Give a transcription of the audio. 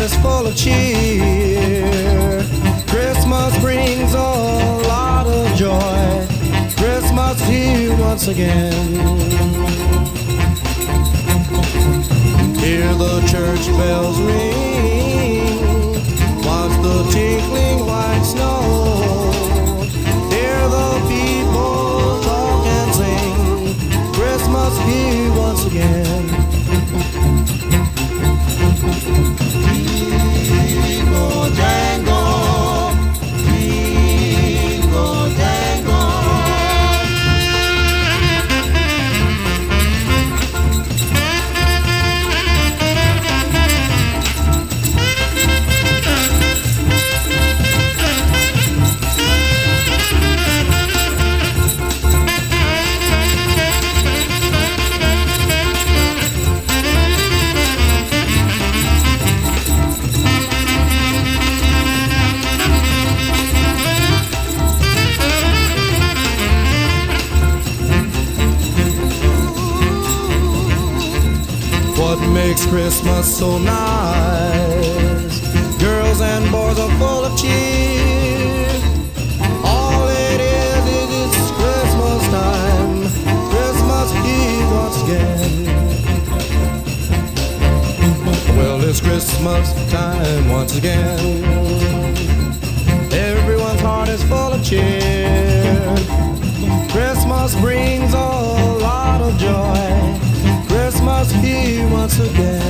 is full of cheer. Christmas brings a lot of joy. Christmas here once again. Hear the church bells ring, watch the tinkling white snow. Hear the people talk and sing. Christmas here once again. Jingle jangle, jingle jangle. What makes Christmas so nice? Girls and boys are full of cheer. All it is it's Christmas time. Christmas Eve once again. Well, it's Christmas time once again. Everyone's heart is full of cheer. Christmas brings a lot of joy. Christmas here once again.